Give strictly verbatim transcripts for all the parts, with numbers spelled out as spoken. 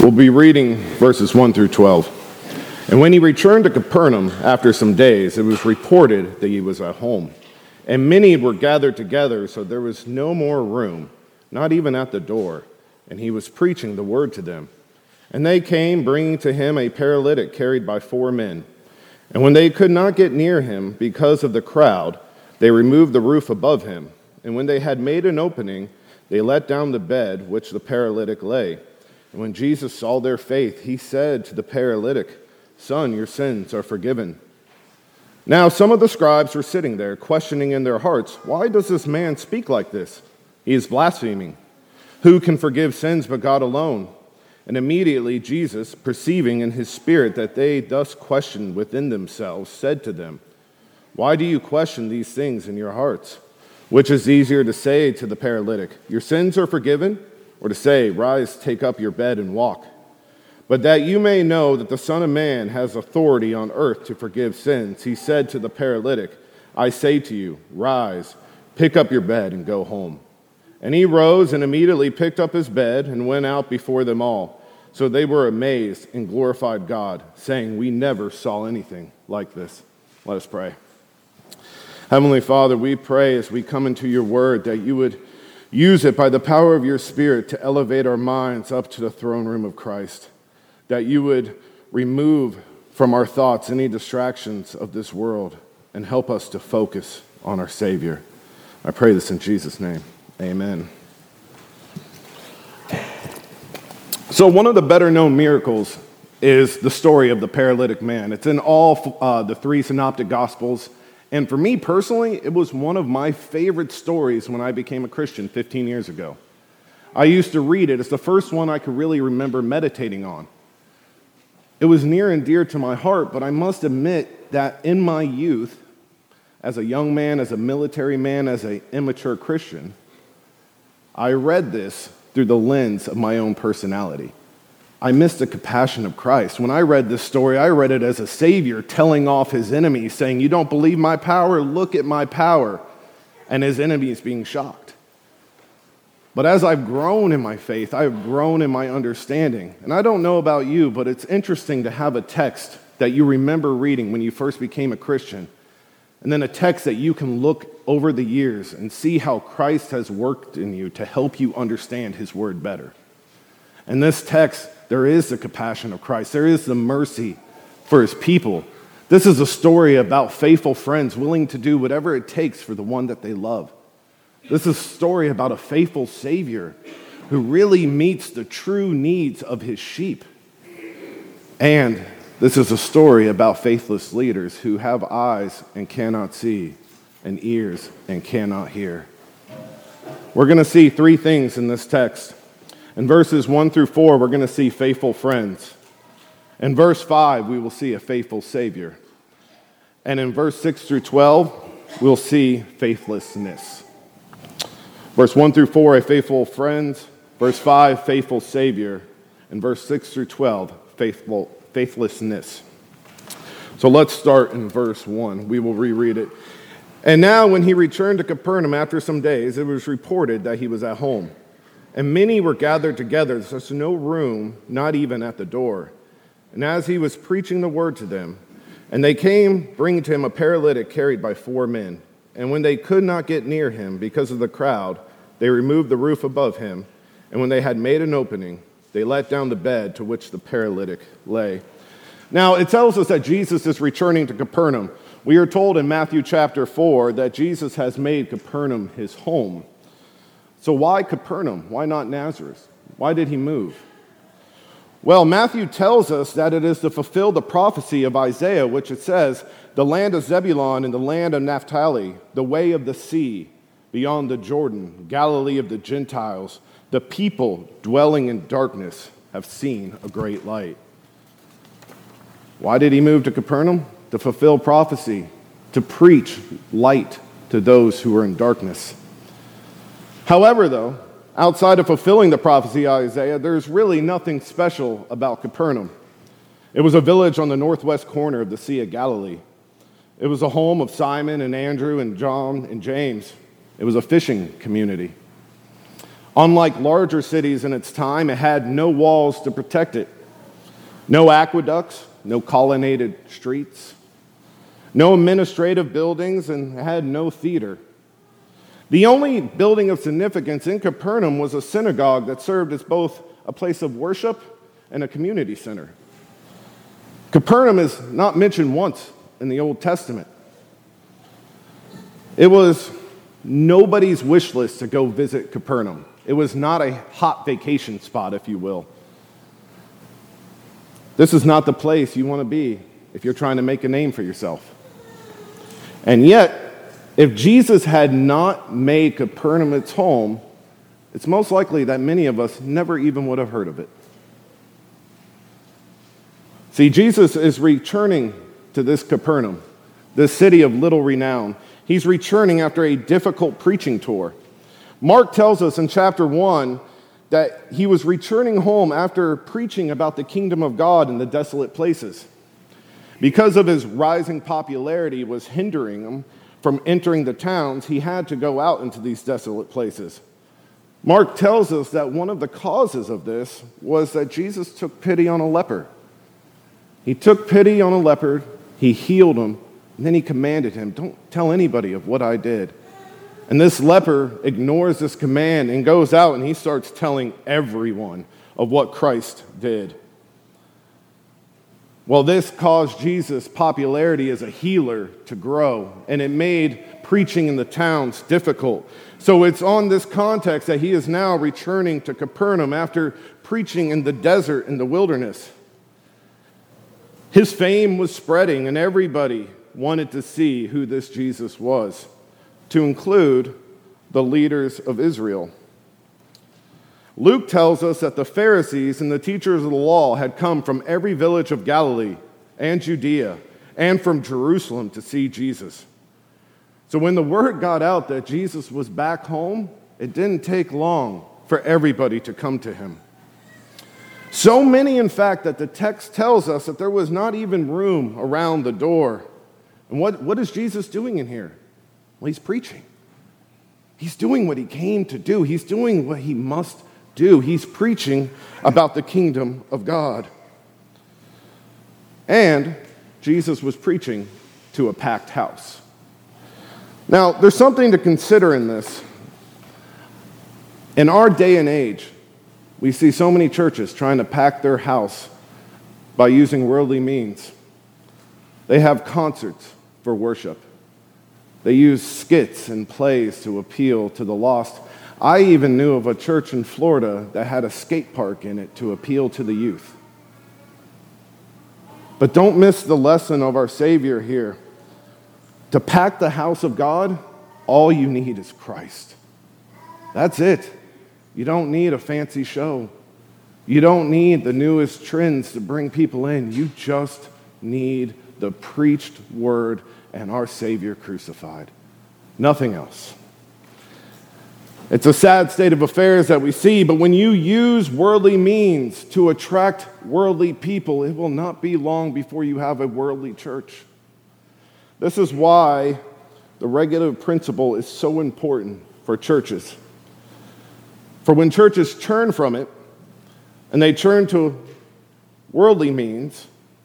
We'll be reading verses one through twelve. And when he returned to Capernaum after some days, it was reported that he was at home. And many were gathered together, so there was no more room, not even at the door. And he was preaching the word to them. And they came, bringing to him a paralytic carried by four men. And when they could not get near him because of the crowd, they removed the roof above him. And when they had made an opening, they let down the bed which the paralytic lay. And when Jesus saw their faith, he said to the paralytic, "Son, your sins are forgiven." Now some of the scribes were sitting there, questioning in their hearts, "Why does this man speak like this? He is blaspheming. Who can forgive sins but God alone?" And immediately Jesus, perceiving in his spirit that they thus questioned within themselves, said to them, "Why do you question these things in your hearts? Which is easier to say to the paralytic, 'Your sins are forgiven,' or to say, 'Rise, take up your bed and walk'? But that you may know that the Son of Man has authority on earth to forgive sins," he said to the paralytic, "I say to you, rise, pick up your bed and go home." And he rose and immediately picked up his bed and went out before them all. So they were amazed and glorified God, saying, "We never saw anything like this." Let us pray. Heavenly Father, we pray as we come into your word that you would use it by the power of your Spirit to elevate our minds up to the throne room of Christ, that you would remove from our thoughts any distractions of this world and help us to focus on our Savior. I pray this in Jesus' name. Amen. So one of the better-known miracles is the story of the paralytic man. It's in all uh, the three synoptic Gospels. And for me personally, it was one of my favorite stories when I became a Christian fifteen years ago. I used to read it. It's the first one I could really remember meditating on. It was near and dear to my heart, but I must admit that in my youth, as a young man, as a military man, as an immature Christian, I read this through the lens of my own personality. I missed the compassion of Christ. When I read this story, I read it as a savior telling off his enemies, saying, "You don't believe my power? Look at my power." And his enemies being shocked. But as I've grown in my faith, I've grown in my understanding. And I don't know about you, but it's interesting to have a text that you remember reading when you first became a Christian, and then a text that you can look over the years and see how Christ has worked in you to help you understand his word better. In this text, there is the compassion of Christ. There is the mercy for his people. This is a story about faithful friends willing to do whatever it takes for the one that they love. This is a story about a faithful Savior who really meets the true needs of his sheep. And this is a story about faithless leaders who have eyes and cannot see, and ears and cannot hear. We're going to see three things in this text. In verses one through four, we're going to see faithful friends. In verse five, we will see a faithful Savior. And in verse six through twelve, we'll see faithlessness. Verse one through four, a faithful friend. Verse five, faithful Savior. And verse six through twelve, faithful faithlessness. So let's start in verse one. We will reread it. And now when he returned to Capernaum after some days, it was reported that he was at home. And many were gathered together, so there's no room, not even at the door. And as he was preaching the word to them, and they came, bringing to him a paralytic carried by four men. And when they could not get near him because of the crowd, they removed the roof above him. And when they had made an opening, they let down the bed to which the paralytic lay. Now, it tells us that Jesus is returning to Capernaum. We are told in Matthew chapter four that Jesus has made Capernaum his home. So why Capernaum? Why not Nazareth? Why did he move? Well, Matthew tells us that it is to fulfill the prophecy of Isaiah, which it says, "The land of Zebulun and the land of Naphtali, the way of the sea, beyond the Jordan, Galilee of the Gentiles, the people dwelling in darkness have seen a great light." Why did he move to Capernaum? To fulfill prophecy, to preach light to those who are in darkness. However, though, outside of fulfilling the prophecy of Isaiah, there's really nothing special about Capernaum. It was a village on the northwest corner of the Sea of Galilee. It was a home of Simon and Andrew and John and James. It was a fishing community. Unlike larger cities in its time, it had no walls to protect it. No aqueducts, no colonnaded streets, no administrative buildings, and it had no theater. The only building of significance in Capernaum was a synagogue that served as both a place of worship and a community center. Capernaum is not mentioned once in the Old Testament. It was nobody's wish list to go visit Capernaum. It was not a hot vacation spot, if you will. This is not the place you want to be if you're trying to make a name for yourself. And yet, if Jesus had not made Capernaum its home, it's most likely that many of us never even would have heard of it. See, Jesus is returning to this Capernaum, this city of little renown. He's returning after a difficult preaching tour. Mark tells us in chapter one that he was returning home after preaching about the kingdom of God in the desolate places. Because of his rising popularity was hindering him from entering the towns, he had to go out into these desolate places. Mark tells us that one of the causes of this was that Jesus took pity on a leper. He took pity on a leper, he healed him, and then he commanded him, "Don't tell anybody of what I did." And this leper ignores this command and goes out and he starts telling everyone of what Christ did. Well, this caused Jesus' popularity as a healer to grow, and it made preaching in the towns difficult. So it's on this context that he is now returning to Capernaum after preaching in the desert, in the wilderness. His fame was spreading, and everybody wanted to see who this Jesus was, to include the leaders of Israel. Luke tells us that the Pharisees and the teachers of the law had come from every village of Galilee and Judea and from Jerusalem to see Jesus. So when the word got out that Jesus was back home, it didn't take long for everybody to come to him. So many, in fact, that the text tells us that there was not even room around the door. And what, what is Jesus doing in here? Well, he's preaching. He's doing what he came to do. He's doing what he must do. He's preaching about the kingdom of God. And Jesus was preaching to a packed house. Now, there's something to consider in this. In our day and age, we see so many churches trying to pack their house by using worldly means. They have concerts for worship. They use skits and plays to appeal to the lost. I even knew of a church in Florida that had a skate park in it to appeal to the youth. But don't miss the lesson of our Savior here. To pack the house of God, all you need is Christ. That's it. You don't need a fancy show. You don't need the newest trends to bring people in. You just need the preached word and our Savior crucified. Nothing else. It's a sad state of affairs that we see, but when you use worldly means to attract worldly people, it will not be long before you have a worldly church. This is why the regulative principle is so important for churches. For when churches turn from it and they turn to worldly means,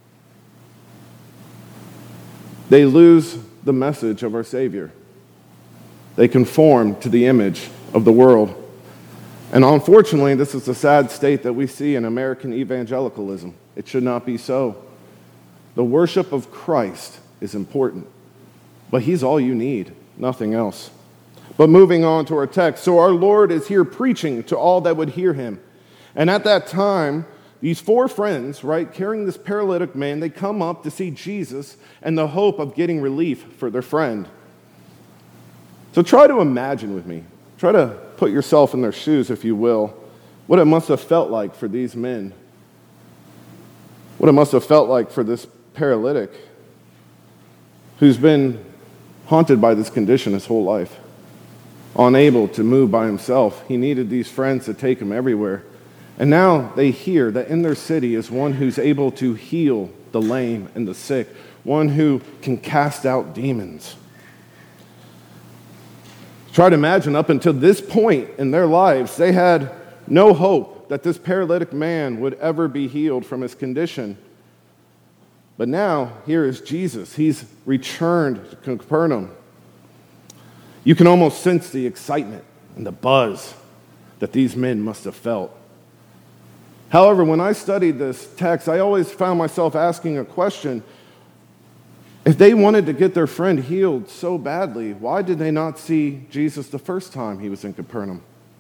they lose the message of our Savior. They conform to the image of the world. And unfortunately, this is the sad state that we see in American evangelicalism. It should not be so. The worship of Christ is important, but he's all you need, nothing else. But moving on to our text. So our Lord is here preaching to all that would hear him. And at that time, these four friends, right, carrying this paralytic man, they come up to see Jesus and the hope of getting relief for their friend. So try to imagine with me. Try to put yourself in their shoes, if you will, what it must have felt like for these men. What it must have felt like for this paralytic who's been haunted by this condition his whole life. Unable to move by himself. He needed these friends to take him everywhere. And now they hear that in their city is one who's able to heal the lame and the sick, one who can cast out demons. Try to imagine up until this point in their lives, they had no hope that this paralytic man would ever be healed from his condition. But now, here is Jesus. He's returned to Capernaum. You can almost sense the excitement and the buzz that these men must have felt. However, when I studied this text, I always found myself asking a question. If they wanted to get their friend healed so badly, why did they not see Jesus the first time he was in Capernaum?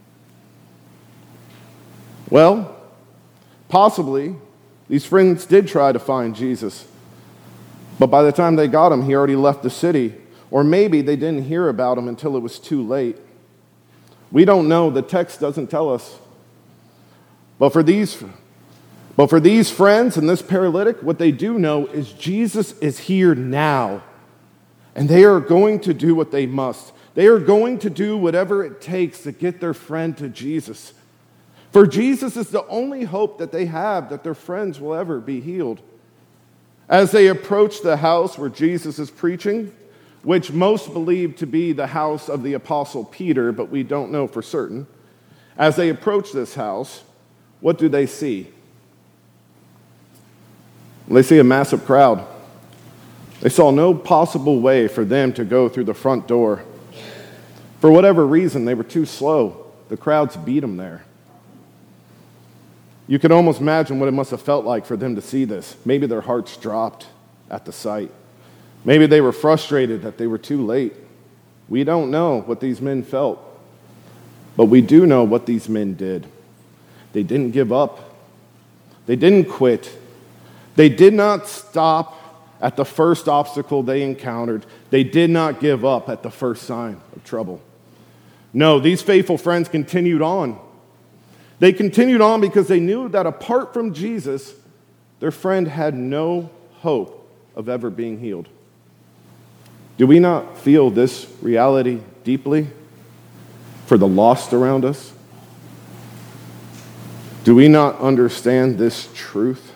Well, possibly these friends did try to find Jesus, but by the time they got him, he already left the city, or maybe they didn't hear about him until it was too late. We don't know. The text doesn't tell us. But for these, but for these friends and this paralytic, what they do know is Jesus is here now, and they are going to do what they must. They are going to do whatever it takes to get their friend to Jesus. For Jesus is the only hope that they have that their friends will ever be healed. As they approach the house where Jesus is preaching, which most believe to be the house of the Apostle Peter, but we don't know for certain, as they approach this house, what do they see? They see a massive crowd. They saw no possible way for them to go through the front door. For whatever reason, they were too slow. The crowds beat them there. You can almost imagine what it must have felt like for them to see this. Maybe their hearts dropped at the sight. Maybe they were frustrated that they were too late. We don't know what these men felt, but we do know what these men did. They didn't give up. They didn't quit. They did not stop at the first obstacle they encountered. They did not give up at the first sign of trouble. No, these faithful friends continued on. They continued on because they knew that apart from Jesus, their friend had no hope of ever being healed. Do we not feel this reality deeply for the lost around us? Do we not understand this truth?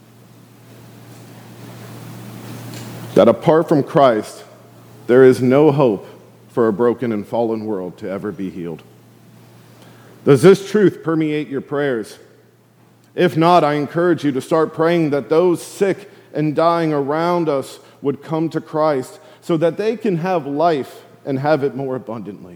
That apart from Christ, there is no hope for a broken and fallen world to ever be healed. Does this truth permeate your prayers? If not, I encourage you to start praying that those sick and dying around us would come to Christ so that they can have life and have it more abundantly.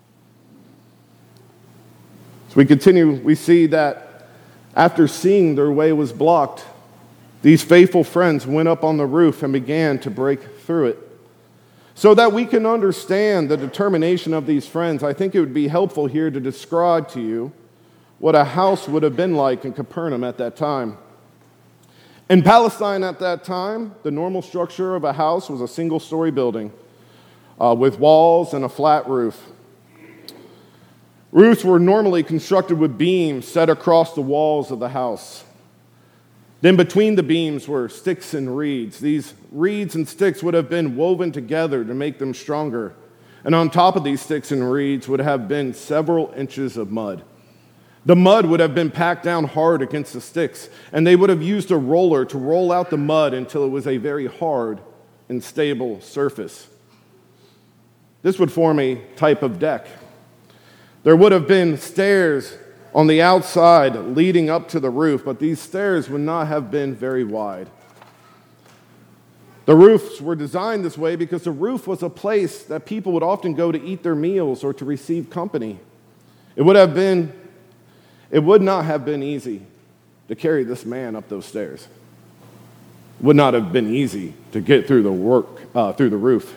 As we continue, we see that after seeing their way was blocked, these faithful friends went up on the roof and began to break through it. So that we can understand the determination of these friends, I think it would be helpful here to describe to you what a house would have been like in Capernaum at that time. In Palestine at that time, the normal structure of a house was a single-story building uh, with walls and a flat roof. Roofs were normally constructed with beams set across the walls of the house. Then between the beams were sticks and reeds. These reeds and sticks would have been woven together to make them stronger. And on top of these sticks and reeds would have been several inches of mud. The mud would have been packed down hard against the sticks, and they would have used a roller to roll out the mud until it was a very hard and stable surface. This would form a type of deck. There would have been stairs on the outside leading up to the roof, but these stairs would not have been very wide. The roofs were designed this way because the roof was a place that people would often go to eat their meals or to receive company. It would have been, it would not have been easy to carry this man up those stairs. It would not have been easy to get through the work uh, through the roof.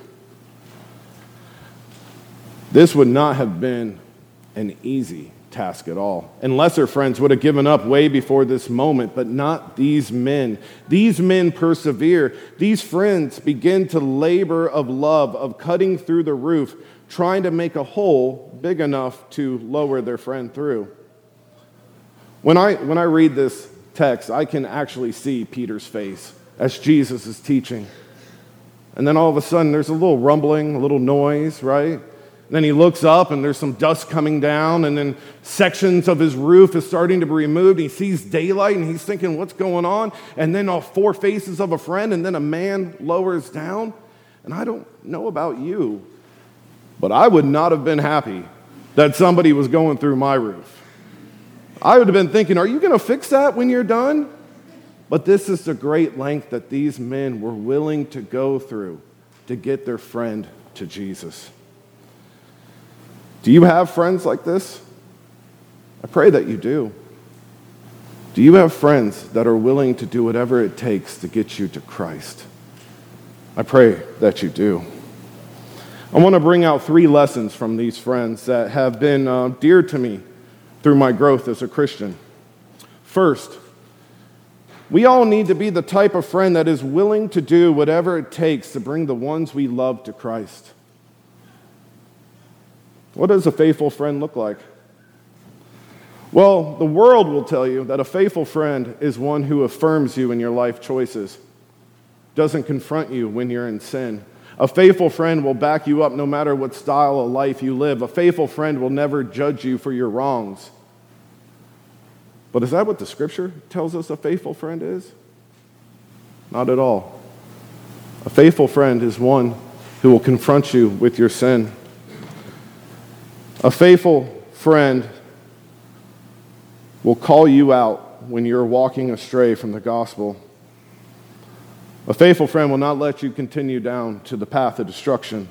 This would not have been an easy task at all. And lesser friends would have given up way before this moment, but not these men. These men persevere. These friends begin to labor of love, of cutting through the roof, trying to make a hole big enough to lower their friend through. When I, when I read this text, I can actually see Peter's face as Jesus is teaching. And then all of a sudden, there's a little rumbling, a little noise, right? Then he looks up and there's some dust coming down, and then sections of his roof is starting to be removed. He sees daylight and he's thinking, what's going on? And then all four faces of a friend, and then a man lowers down. And I don't know about you, But I would not have been happy that somebody was going through my roof. I would have been thinking, are you going to fix that when you're done? But this is the great length that these men were willing to go through to get their friend to Jesus. Do you have friends like this? I pray that you do. Do you have friends that are willing to do whatever it takes to get you to Christ? I pray that you do. I want to bring out three lessons from these friends that have been uh, dear to me through my growth as a Christian. First, we all need to be the type of friend that is willing to do whatever it takes to bring the ones we love to Christ. What does a faithful friend look like? Well, the world will tell you that a faithful friend is one who affirms you in your life choices, doesn't confront you when you're in sin. A faithful friend will back you up no matter what style of life you live. A faithful friend will never judge you for your wrongs. But is that what the Scripture tells us a faithful friend is? Not at all. A faithful friend is one who will confront you with your sin. A faithful friend will call you out when you're walking astray from the gospel. A faithful friend will not let you continue down to the path of destruction.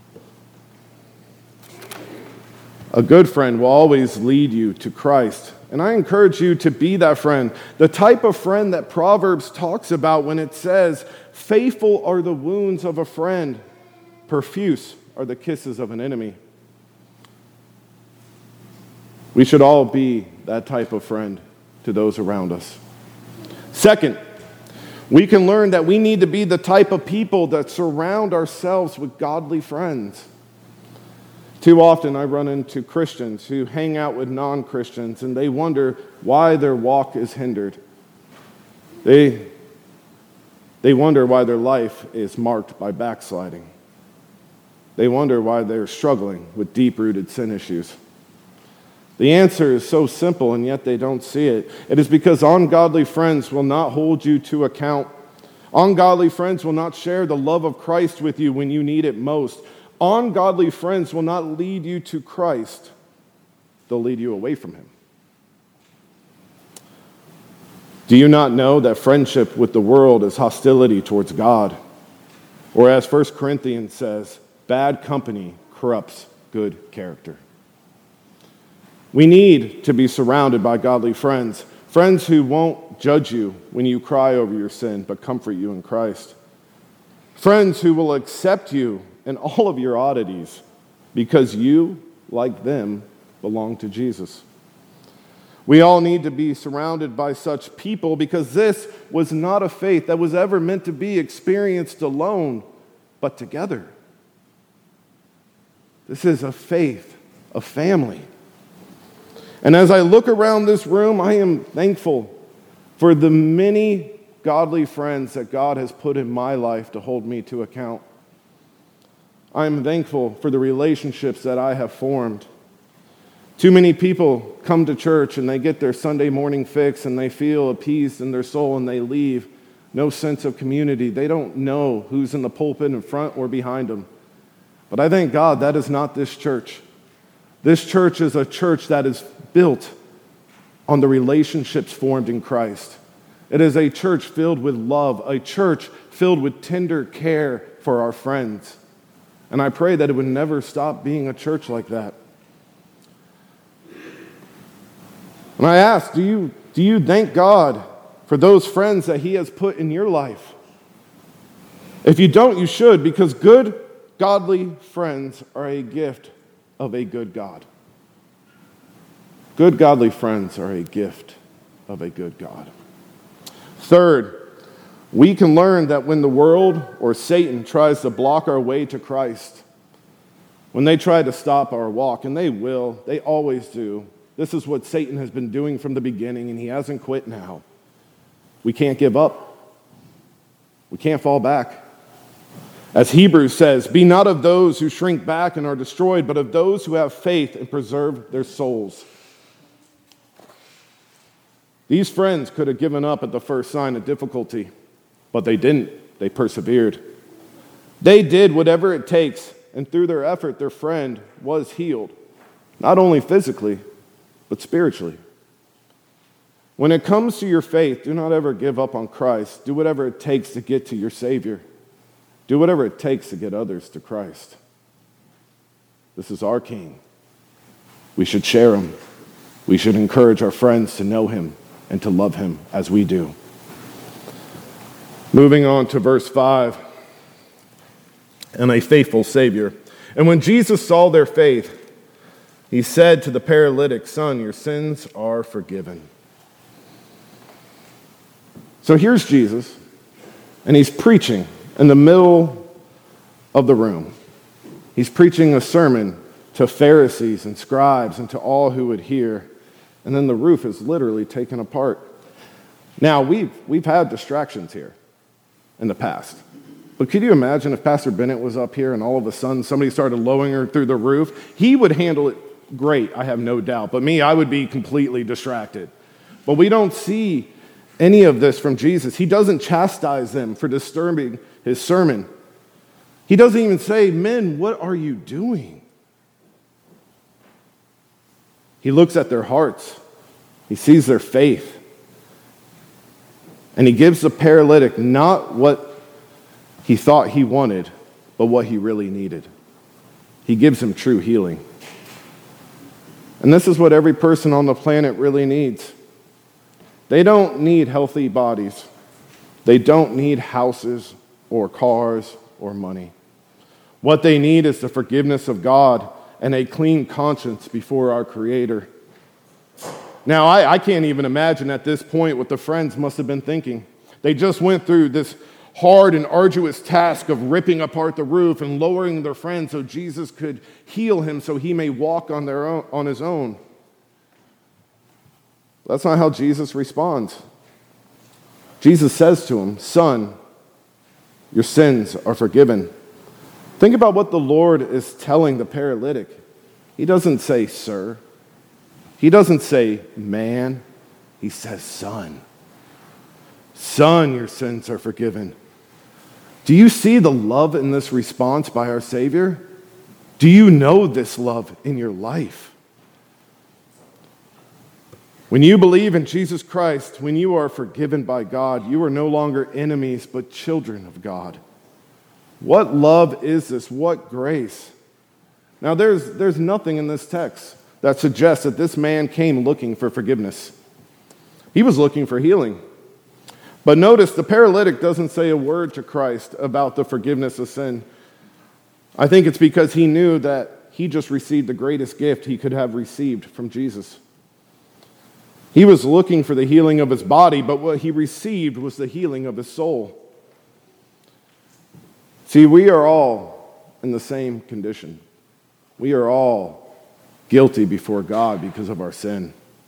A good friend will always lead you to Christ. And I encourage you to be that friend, the type of friend that Proverbs talks about when it says, faithful are the wounds of a friend, profuse are the kisses of an enemy. We should all be that type of friend to those around us. Second, we can learn that we need to be the type of people that surround ourselves with godly friends. Too often I run into Christians who hang out with non-Christians and they wonder why their walk is hindered. They, they wonder why their life is marked by backsliding. They wonder why they're struggling with deep-rooted sin issues. The answer is so simple, and yet they don't see it. It is because ungodly friends will not hold you to account. Ungodly friends will not share the love of Christ with you when you need it most. Ungodly friends will not lead you to Christ. They'll lead you away from Him. Do you not know that friendship with the world is hostility towards God? Or as First Corinthians says, bad company corrupts good character. We need to be surrounded by godly friends, friends who won't judge you when you cry over your sin, but comfort you in Christ. Friends who will accept you in all of your oddities because you, like them, belong to Jesus. We all need to be surrounded by such people because this was not a faith that was ever meant to be experienced alone, but together. This is a faith, a family. And as I look around this room, I am thankful for the many godly friends that God has put in my life to hold me to account. I am thankful for the relationships that I have formed. Too many people come to church and they get their Sunday morning fix and they feel a peace in their soul and they leave. No sense of community. They don't know who's in the pulpit in front or behind them. But I thank God that is not this church. This church is a church that is built on the relationships formed in Christ. It is a church filled with love, a church filled with tender care for our friends. And I pray that it would never stop being a church like that. And I ask, do you, do you thank God for those friends that He has put in your life? If you don't, you should, because good, godly friends are a gift of a good God. Good, godly friends are a gift of a good God. Third, we can learn that when the world or Satan tries to block our way to Christ, when they try to stop our walk, and they will, they always do. This is what Satan has been doing from the beginning, and he hasn't quit now. We can't give up. We can't fall back. As Hebrews says, be not of those who shrink back and are destroyed, but of those who have faith and preserve their souls. These friends could have given up at the first sign of difficulty, but they didn't. They persevered. They did whatever it takes and through their effort, their friend was healed, not only physically, but spiritually. When it comes to your faith, do not ever give up on Christ. Do whatever it takes to get to your Savior. Do whatever it takes to get others to Christ. This is our King. We should share him. We should encourage our friends to know him and to love him as we do. Moving on to verse five. And a faithful Savior. And when Jesus saw their faith, he said to the paralytic, "Son, your sins are forgiven." So here's Jesus, and he's preaching in the middle of the room. He's preaching a sermon to Pharisees and scribes and to all who would hear. And then the roof is literally taken apart. Now, we've, we've had distractions here in the past. But could you imagine if Pastor Bennett was up here and all of a sudden somebody started lowering her through the roof? He would handle it great, I have no doubt. But me, I would be completely distracted. But we don't see any of this from Jesus. He doesn't chastise them for disturbing his sermon. He doesn't even say, "Men, what are you doing?" He looks at their hearts. He sees their faith. And he gives the paralytic not what he thought he wanted, but what he really needed. He gives him true healing. And this is what every person on the planet really needs. They don't need healthy bodies. They don't need houses or cars or money. What they need is the forgiveness of God and a clean conscience before our Creator. Now, I, I can't even imagine at this point what the friends must have been thinking. They just went through this hard and arduous task of ripping apart the roof and lowering their friend so Jesus could heal him so he may walk on, their own, on his own. That's not how Jesus responds. Jesus says to him, "Son, your sins are forgiven." Think about what the Lord is telling the paralytic. He doesn't say, "Sir." He doesn't say, "Man." He says, "Son. Son, your sins are forgiven." Do you see the love in this response by our Savior? Do you know this love in your life? When you believe in Jesus Christ, when you are forgiven by God, you are no longer enemies, but children of God. What love is this? What grace? Now, there's, there's nothing in this text that suggests that this man came looking for forgiveness. He was looking for healing. But notice the paralytic doesn't say a word to Christ about the forgiveness of sin. I think it's because he knew that he just received the greatest gift he could have received from Jesus. He was looking for the healing of his body, but what he received was the healing of his soul. See, we are all in the same condition. We are all guilty before God because of our sin.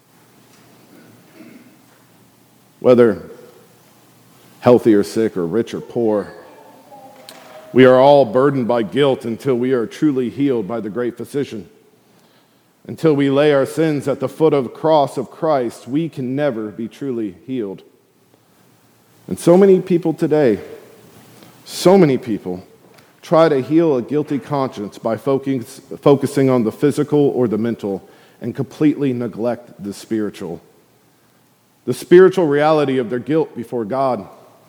Whether healthy or sick or rich or poor, we are all burdened by guilt until we are truly healed by the great physician. Until we lay our sins at the foot of the cross of Christ, we can never be truly healed. And so many people today, so many people try to heal a guilty conscience by focus, focusing on the physical or the mental and completely neglect the spiritual. The spiritual reality of their guilt before God.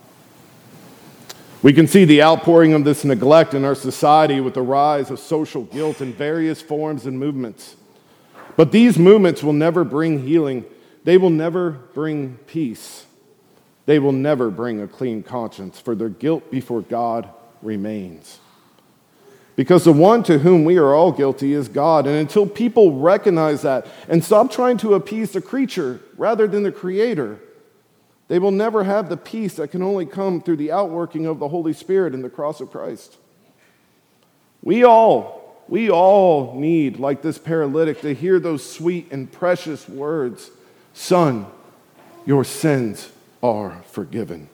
We can see the outpouring of this neglect in our society with the rise of social guilt in various forms and movements. But these movements will never bring healing. They will never bring peace. They will never bring a clean conscience, for their guilt before God remains. Because the one to whom we are all guilty is God. And until people recognize that and stop trying to appease the creature rather than the Creator, they will never have the peace that can only come through the outworking of the Holy Spirit in the cross of Christ. We all We all need, like this paralytic, to hear those sweet and precious words. "Son, your sins are forgiven."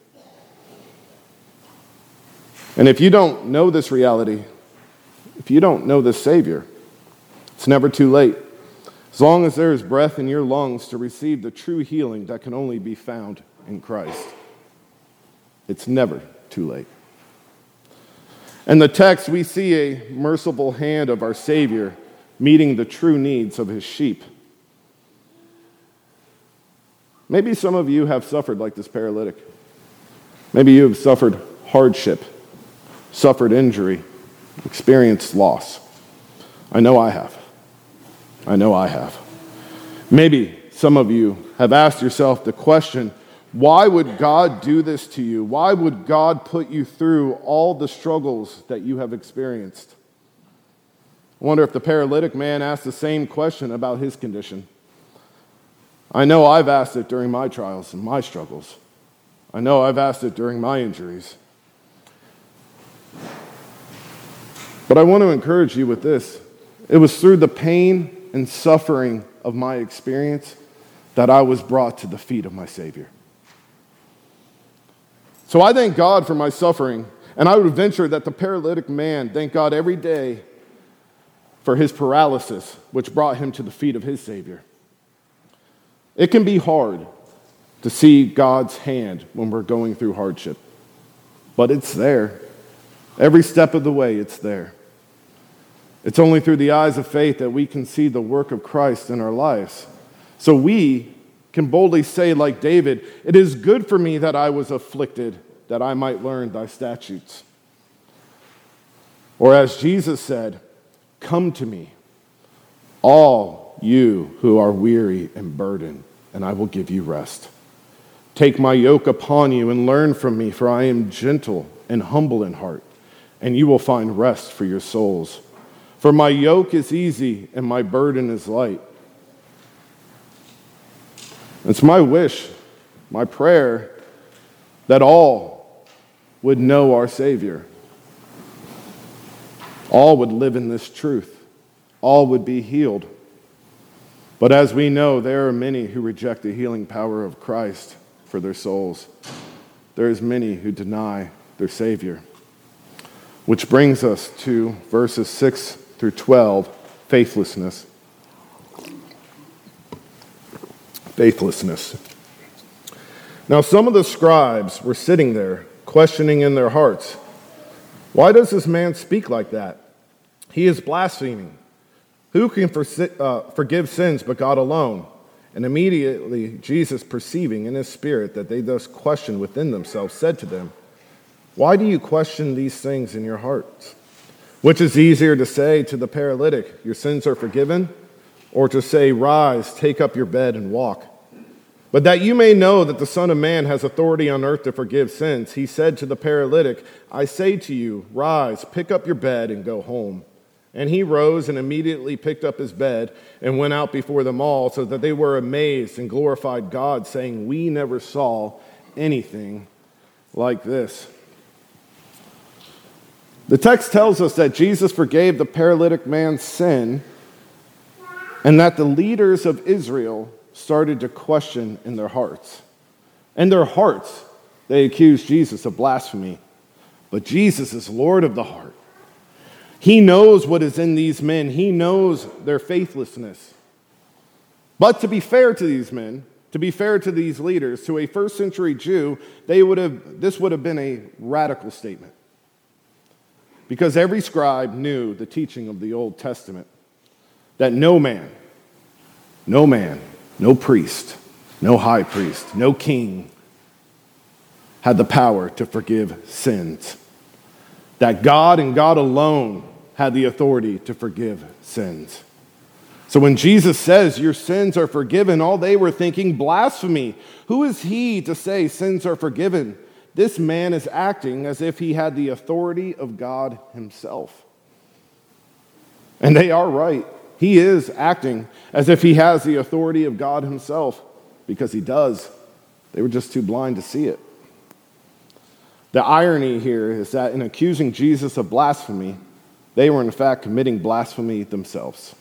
And if you don't know this reality, if you don't know this Savior, it's never too late. As long as there is breath in your lungs to receive the true healing that can only be found in Christ, it's never too late. In the text, we see a merciful hand of our Savior meeting the true needs of his sheep. Maybe some of you have suffered like this paralytic. Maybe you have suffered hardship, suffered injury, experienced loss. I know I have. I know I have. Maybe some of you have asked yourself the question, why would God do this to you? Why would God put you through all the struggles that you have experienced? I wonder if the paralytic man asked the same question about his condition. I know I've asked it during my trials and my struggles. I know I've asked it during my injuries. But I want to encourage you with this. It was through the pain and suffering of my experience that I was brought to the feet of my Savior. So I thank God for my suffering, and I would venture that the paralytic man thanked God every day for his paralysis, which brought him to the feet of his Savior. It can be hard to see God's hand when we're going through hardship, but it's there. Every step of the way, it's there. It's only through the eyes of faith that we can see the work of Christ in our lives. So we can boldly say, like David, "It is good for me that I was afflicted, that I might learn thy statutes." Or as Jesus said, "Come to me, all you who are weary and burdened, and I will give you rest. Take my yoke upon you and learn from me, for I am gentle and humble in heart, and you will find rest for your souls. For my yoke is easy and my burden is light." It's my wish, my prayer, that all would know our Savior. All would live in this truth. All would be healed. But as we know, there are many who reject the healing power of Christ for their souls. There is many who deny their Savior. Which brings us to verses six through twelve, faithlessness. Faithlessness. Now some of the scribes were sitting there, questioning in their hearts, "Why does this man speak like that? He is blaspheming. Who can forsi- uh, forgive sins but God alone?" And immediately Jesus, perceiving in his spirit that they thus questioned within themselves, said to them, "Why do you question these things in your hearts? Which is easier to say to the paralytic, 'Your sins are forgiven,' or to say, 'Rise, take up your bed and walk'? But that you may know that the Son of Man has authority on earth to forgive sins, he said to the paralytic, 'I say to you, rise, pick up your bed and go home.' And he rose and immediately picked up his bed and went out before them all, so that they were amazed and glorified God, saying, 'We never saw anything like this.'" The text tells us that Jesus forgave the paralytic man's sin, and that the leaders of Israel started to question in their hearts. In their hearts, they accused Jesus of blasphemy. But Jesus is Lord of the heart. He knows what is in these men. He knows their faithlessness. But to be fair to these men, to be fair to these leaders, to a first century Jew, they would have, this would have been a radical statement. Because every scribe knew the teaching of the Old Testament, that no man, no man, no priest, no high priest, no king had the power to forgive sins. That God and God alone had the authority to forgive sins. So when Jesus says, "Your sins are forgiven," all they were thinking, blasphemy. Who is he to say sins are forgiven? This man is acting as if he had the authority of God himself. And they are right. He is acting as if he has the authority of God himself, because he does. They were just too blind to see it. The irony here is that in accusing Jesus of blasphemy, they were in fact committing blasphemy themselves.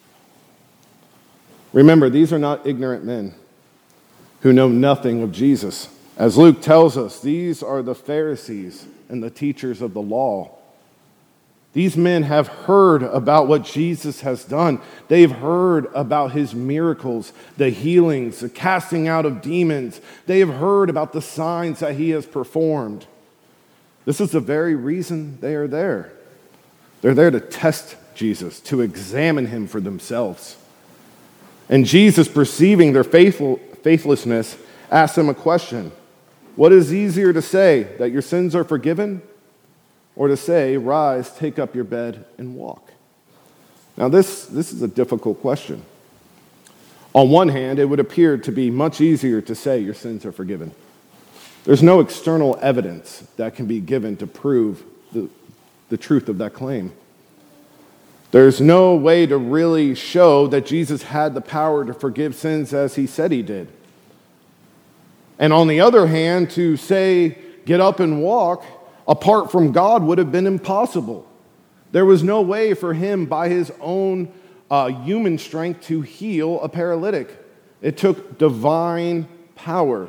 Remember, these are not ignorant men who know nothing of Jesus. As Luke tells us, these are the Pharisees and the teachers of the law. These men have heard about what Jesus has done. They've heard about his miracles, the healings, the casting out of demons. They have heard about the signs that he has performed. This is the very reason they are there. They're there to test Jesus, to examine him for themselves. And Jesus, perceiving their faithful, faithlessness, asked them a question. What is easier to say, that your sins are forgiven, or to say, rise, take up your bed, and walk? Now this, this is a difficult question. On one hand, it would appear to be much easier to say your sins are forgiven. There's no external evidence that can be given to prove the, the truth of that claim. There's no way to really show that Jesus had the power to forgive sins as he said he did. And on the other hand, to say, get up and walk, apart from God would have been impossible. There was no way for him by his own uh, human strength to heal a paralytic. It took divine power.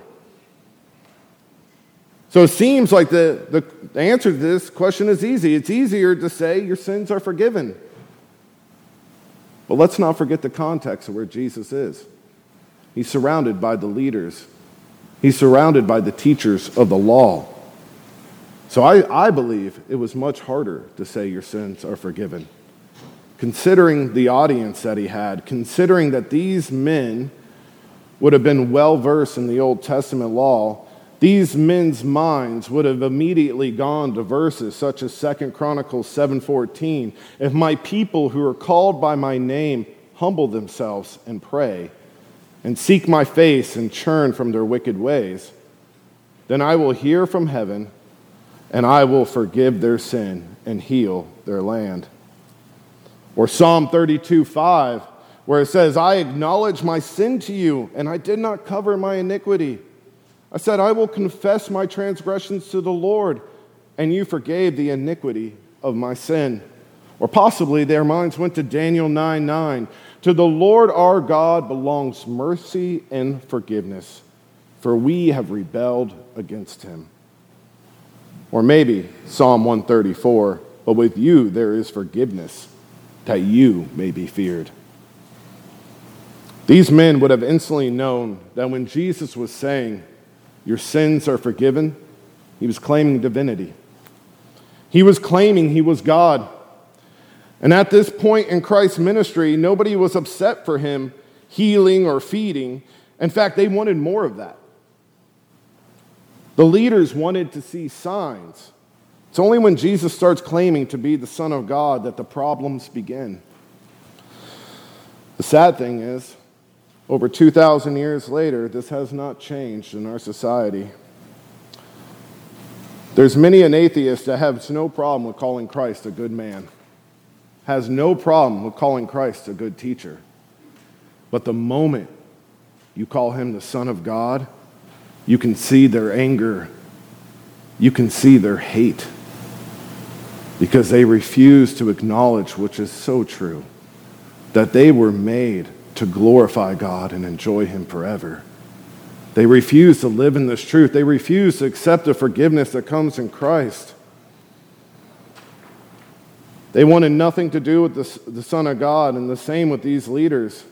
So it seems like the, the, the answer to this question is easy. It's easier to say your sins are forgiven. But let's not forget the context of where Jesus is. He's surrounded by the leaders. He's surrounded by the teachers of the law. So I, I believe it was much harder to say your sins are forgiven. Considering the audience that he had, considering that these men would have been well-versed in the Old Testament law, these men's minds would have immediately gone to verses such as Second Chronicles seven fourteen. If my people who are called by my name humble themselves and pray and seek my face and turn from their wicked ways, then I will hear from heaven and I will forgive their sin and heal their land. Or Psalm thirty-two five, where it says, I acknowledge my sin to you and I did not cover my iniquity. I said, I will confess my transgressions to the Lord, and you forgave the iniquity of my sin. Or possibly their minds went to Daniel nine nine. To the Lord our God belongs mercy and forgiveness, for we have rebelled against him. Or maybe Psalm one thirty-four, but with you there is forgiveness, that you may be feared. These men would have instantly known that when Jesus was saying, your sins are forgiven, he was claiming divinity. He was claiming he was God. And at this point in Christ's ministry, nobody was upset for him healing or feeding. In fact, they wanted more of that. The leaders wanted to see signs. It's only when Jesus starts claiming to be the Son of God that the problems begin. The sad thing is, over two thousand years later, this has not changed in our society. There's many an atheist that has no problem with calling Christ a good man, has no problem with calling Christ a good teacher. But the moment you call him the Son of God, you can see their anger. You can see their hate because they refuse to acknowledge, which is so true, that they were made to glorify God and enjoy him forever. They refuse to live in this truth. They refuse to accept the forgiveness that comes in Christ. They wanted nothing to do with the, the Son of God, and the same with these leaders.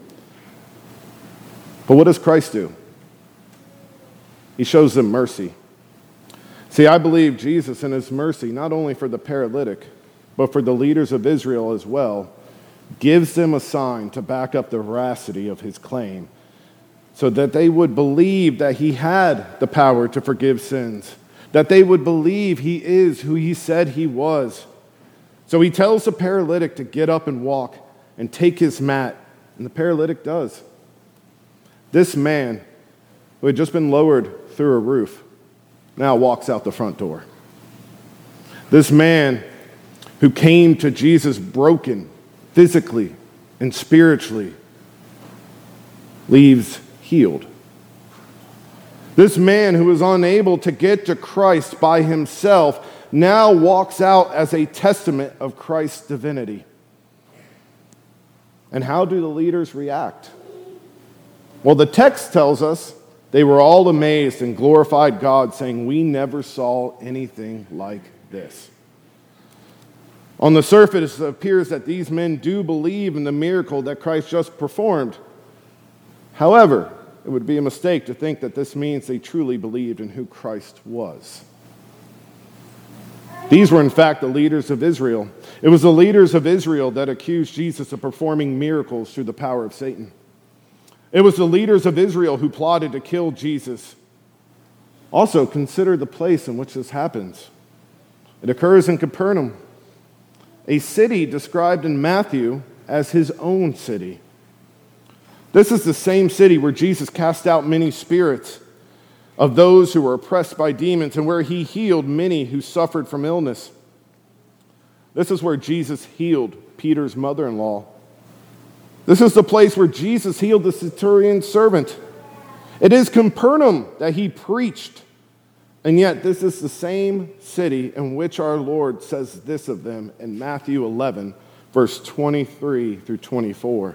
But what does Christ do? He shows them mercy. See, I believe Jesus in his mercy, not only for the paralytic, but for the leaders of Israel as well, gives them a sign to back up the veracity of his claim so that they would believe that he had the power to forgive sins, that they would believe he is who he said he was. So he tells the paralytic to get up and walk and take his mat, and the paralytic does. This man, who had just been lowered through a roof, now walks out the front door. This man who came to Jesus broken, physically and spiritually, leaves healed. This man who was unable to get to Christ by himself now walks out as a testament of Christ's divinity. And how do the leaders react? Well, the text tells us they were all amazed and glorified God, saying, we never saw anything like this. On the surface, it appears that these men do believe in the miracle that Christ just performed. However, it would be a mistake to think that this means they truly believed in who Christ was. These were, in fact, the leaders of Israel. It was the leaders of Israel that accused Jesus of performing miracles through the power of Satan. It was the leaders of Israel who plotted to kill Jesus. Also, consider the place in which this happens. It occurs in Capernaum, a city described in Matthew as his own city. This is the same city where Jesus cast out many spirits of those who were oppressed by demons and where he healed many who suffered from illness. This is where Jesus healed Peter's mother-in-law. This is the place where Jesus healed the centurion's servant. It is Capernaum that he preached. And yet this is the same city in which our Lord says this of them in Matthew eleven, verse twenty-three through twenty-four.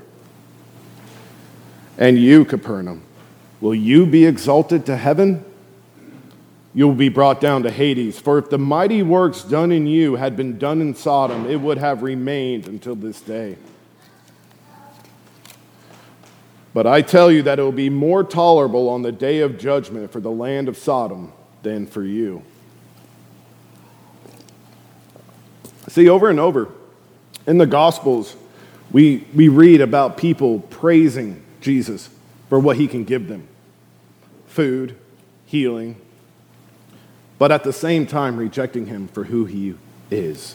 And you, Capernaum, will you be exalted to heaven? You will be brought down to Hades. For if the mighty works done in you had been done in Sodom, it would have remained until this day. But I tell you that it will be more tolerable on the day of judgment for the land of Sodom than for you. See, over and over in the Gospels, we, we read about people praising Jesus for what he can give them. Food, healing, but at the same time rejecting him for who he is.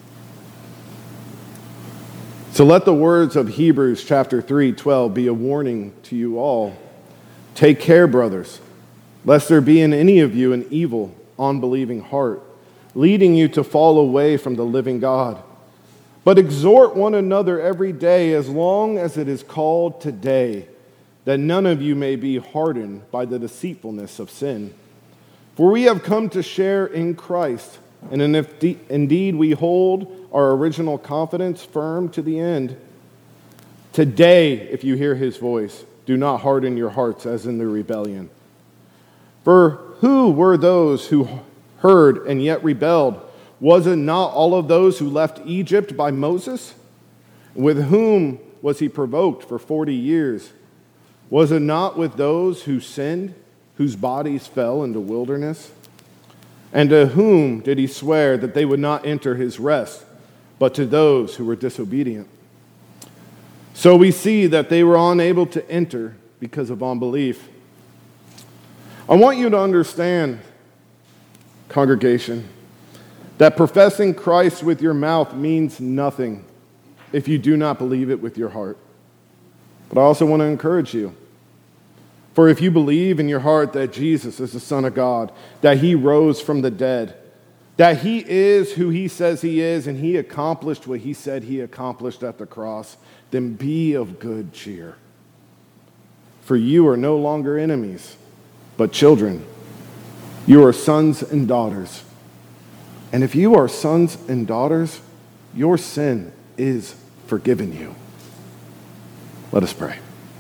So let the words of Hebrews chapter three, twelve be a warning to you all. Take care, brothers, lest there be in any of you an evil, unbelieving heart, leading you to fall away from the living God. But exhort one another every day as long as it is called today, that none of you may be hardened by the deceitfulness of sin. For we have come to share in Christ, and if de- indeed we hold our original confidence firm to the end. Today, if you hear his voice, do not harden your hearts as in the rebellion. For who were those who heard and yet rebelled? Was it not all of those who left Egypt by Moses? With whom was he provoked for forty years? Was it not with those who sinned, whose bodies fell into wilderness? And to whom did he swear that they would not enter his rest, but to those who were disobedient? So we see that they were unable to enter because of unbelief. I want you to understand, congregation, that professing Christ with your mouth means nothing if you do not believe it with your heart. But I also want to encourage you. For if you believe in your heart that Jesus is the Son of God, that he rose from the dead, that he is who he says he is, and he accomplished what he said he accomplished at the cross, then be of good cheer. For you are no longer enemies, but children. You are sons and daughters. And if you are sons and daughters, your sin is forgiven you. Let us pray.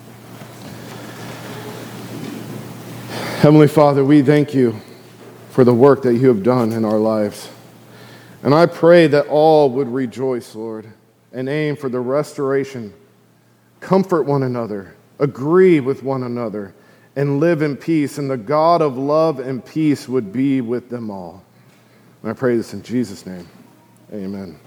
Heavenly Father, we thank you for the work that you have done in our lives. And I pray that all would rejoice, Lord, and aim for the restoration, comfort one another, agree with one another, and live in peace. And the God of love and peace would be with them all. And I pray this in Jesus' name. Amen.